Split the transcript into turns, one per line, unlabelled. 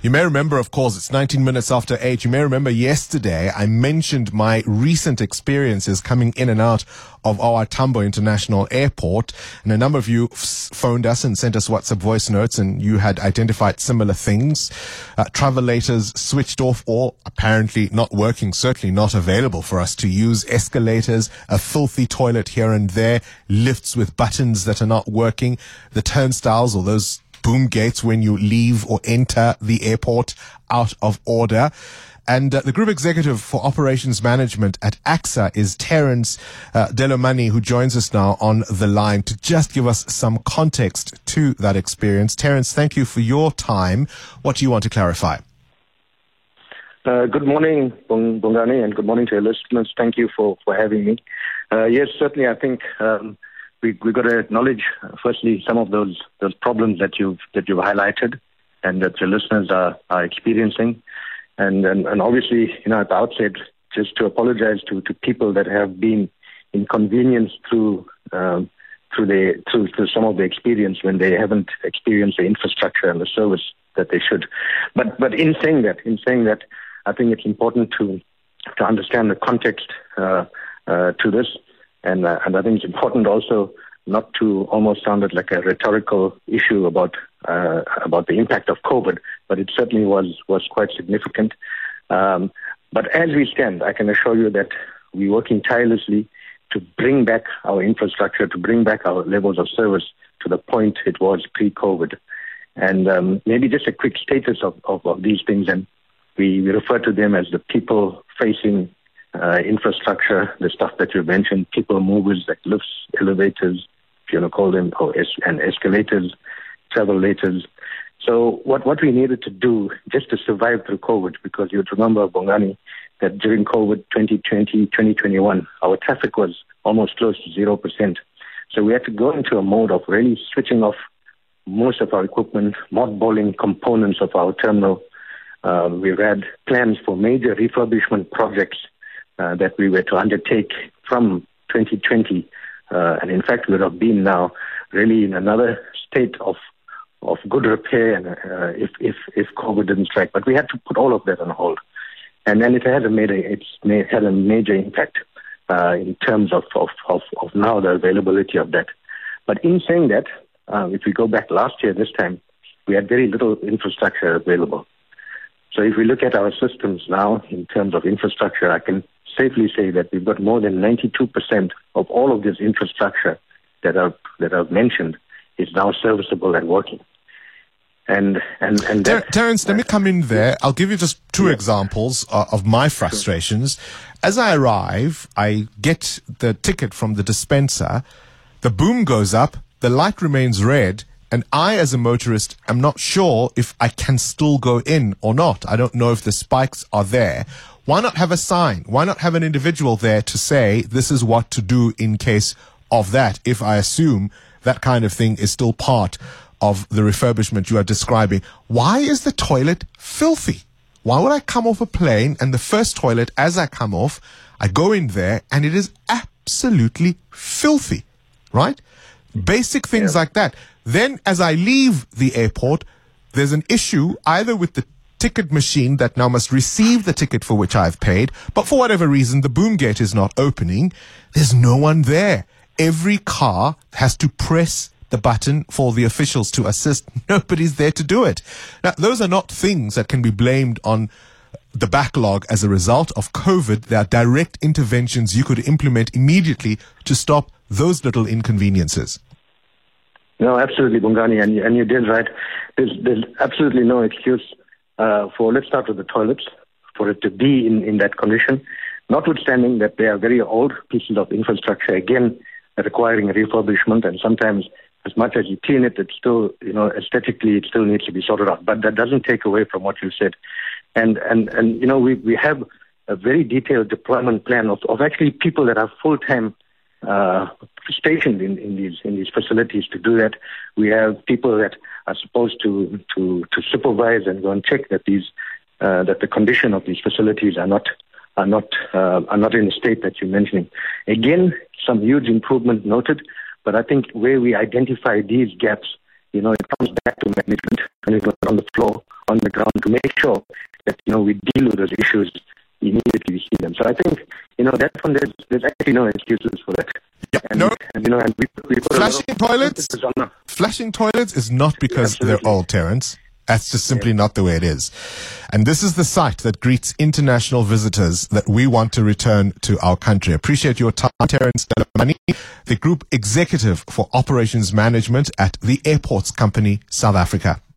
You may remember, of course, it's 19 minutes after 8. You may remember yesterday I mentioned my recent experiences coming in and out of our Tambo International Airport. And a number of you phoned us and sent us WhatsApp voice notes, and you had identified similar things. Travelators switched off or apparently not working, certainly not available for us to use. Escalators, a filthy toilet here and there, lifts with buttons that are not working, the turnstiles or those boom gates when you leave or enter the airport out of order. And the Group Executive for Operations Management at AXA is Terence Delomani, who joins us now on the line to just give us some context to that experience. Terence, thank you for your time. What do you want to clarify?
Good morning, Bongani, and good morning to your listeners. Thank you for having me. Yes, certainly I think we've got to acknowledge, firstly, some of those problems that you've highlighted and that your listeners are experiencing. And obviously, at the outset, just to apologize to people that have been inconvenienced through some of the experience when they haven't experienced the infrastructure and the service that they should. But in saying that, I think it's important to understand the context to this, and I think it's important also not to almost sound like a rhetorical issue about the impact of COVID, but it certainly was quite significant. But as we stand, I can assure you that we're working tirelessly to bring back our infrastructure, to bring back our levels of service to the point it was pre-COVID. And maybe just a quick status of these things, and we refer to them as the people-facing infrastructure, the stuff that you mentioned, people movers like lifts, elevators, if you want to call them, and escalators, travelators. So what we needed to do just to survive through COVID, because you would remember, Bongani, that during COVID 2020, 2021, our traffic was almost close to 0%. So we had to go into a mode of really switching off most of our equipment, mothballing components of our terminal. We've had plans for major refurbishment projects that we were to undertake from 2020. And in fact, we would have been now really in another state of good repair and if COVID didn't strike. But we had to put all of that on hold. And then it had a major impact in terms of now the availability of that. But in saying that, if we go back last year, this time, we had very little infrastructure available. So if we look at our systems now in terms of infrastructure, I can safely say that we've got more than 92% of all of this infrastructure that I've mentioned is now serviceable and working. And
Terence, let me come in there. I'll give you just two examples of my frustrations. As I arrive, I get the ticket from the dispenser, the boom goes up, the light remains red, and I, as a motorist, am not sure if I can still go in or not. I don't know if the spikes are there. Why not have a sign? Why not have an individual there to say this is what to do in case of that, if I assume that kind of thing is still part of the refurbishment you are describing? Why is the toilet filthy? Why would I come off a plane and the first toilet, as I come off, I go in there and it is absolutely filthy, right? Basic things like that. Then as I leave the airport, there's an issue either with the ticket machine that now must receive the ticket for which I've paid, but for whatever reason, the boom gate is not opening. There's no one there. Every car has to press the button for the officials to assist. Nobody's there to do it. Now, those are not things that can be blamed on the backlog as a result of COVID. There are direct interventions you could implement immediately to stop those little inconveniences.
No, absolutely, Bongani, and you did right. There's absolutely no excuse let's start with the toilets, for it to be in that condition, notwithstanding that they are very old pieces of infrastructure, again, requiring refurbishment, and sometimes as much as you clean it, it's still, aesthetically, it still needs to be sorted out. But that doesn't take away from what you said. And we have a very detailed deployment plan of actually people that are full-time stationed in these facilities to do that. We have people that are supposed to supervise and go and check that that the condition of these facilities are not in the state that you're mentioning. Again, some huge improvement noted, but I think where we identify these gaps it comes back to management and on the floor, on the ground, to make sure that, we deal with those issues immediately we see them. So I think, that one, there's actually no excuses for that.
Yeah,
and we
flashing toilets is not because they're old, Terence. That's just simply not the way it is. And this is the site that greets international visitors that we want to return to our country. Appreciate your time, Terence Delamani, the Group Executive for Operations Management at the Airports Company, South Africa.